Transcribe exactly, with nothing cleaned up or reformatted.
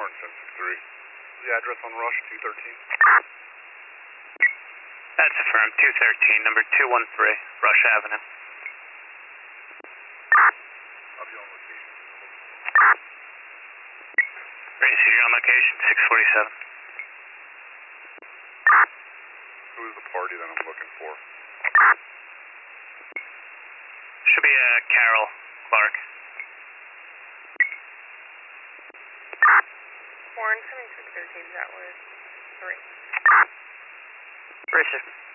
Horn, ten six three. The address on Rush, two thirteen. That's affirmed, two thirteen, number two one three, Rush Avenue. I'll be on location. Race, you're on location, six forty-seven. Who is the party that I'm looking for? Should be uh, Carol Clark. Horn, seventy-six thirteen, that was three. Racer.